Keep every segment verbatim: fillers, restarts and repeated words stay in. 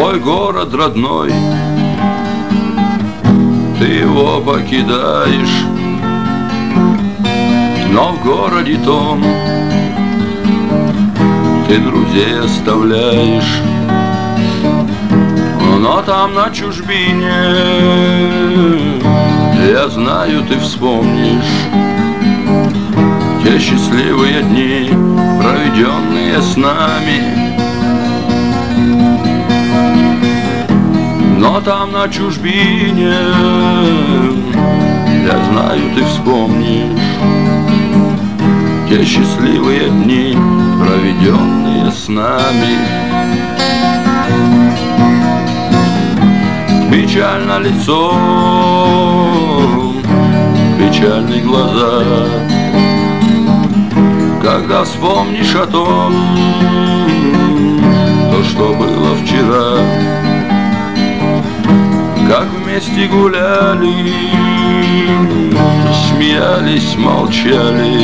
свой город родной, ты его покидаешь, но в городе том ты друзей оставляешь. Но там на чужбине, я знаю, ты вспомнишь те счастливые дни, проведенные с нами. Но там на чужбине, я знаю, ты вспомнишь те счастливые дни, проведенные с нами. Печально лицо, печальные глаза, когда вспомнишь о том, то, что было вчера. Как вместе гуляли, смеялись, молчали,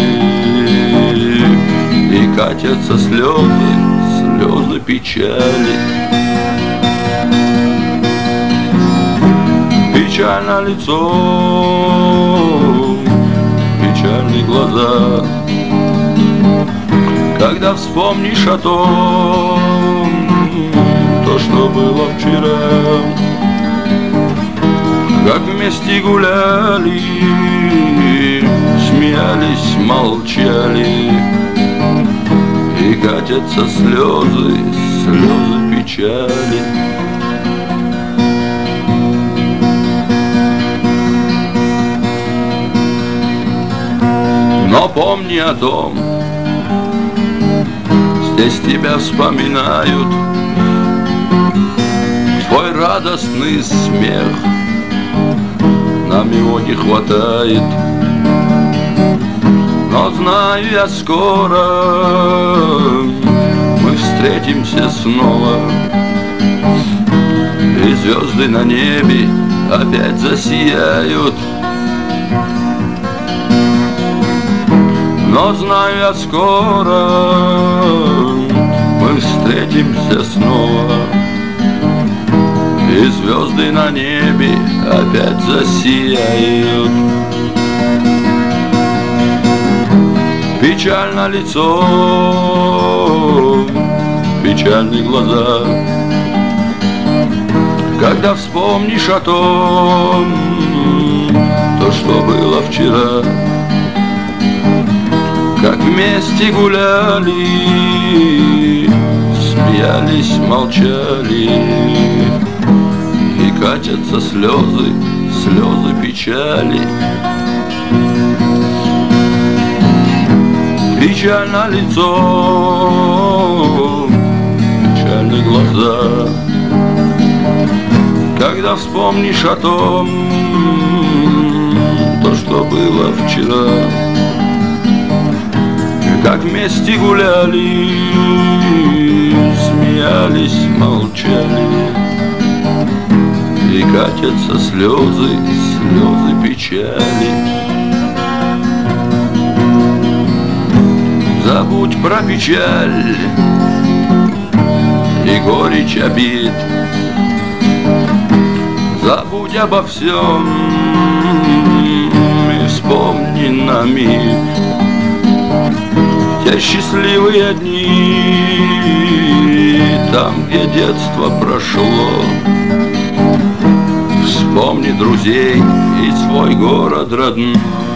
и катятся слезы, слезы печали. Печально лицо, печальные глаза, когда вспомнишь о том, то, что было вчера. Как вместе гуляли, смеялись, молчали, и катятся слезы, слезы печали. Но помни о том, здесь тебя вспоминают, твой радостный смех, нам его не хватает. Но знаю я, скоро мы встретимся снова, и звезды на небе опять засияют. Но знаю я, скоро мы встретимся снова, и звезды на небе опять засияют. Печально лицо, печальные глаза, когда вспомнишь о том, то, что было вчера. Как вместе гуляли, смеялись, молчали, и катятся слезы, слезы печали. Печально лицо, печальные глаза, когда вспомнишь о том, то, что было вчера. Как вместе гуляли, смеялись, молчали, и катятся слезы, слезы печали. Забудь про печаль и горечь обид, забудь обо всем и вспомни на миг те счастливые дни, там, где детство прошло. Вспомни друзей и свой город родной.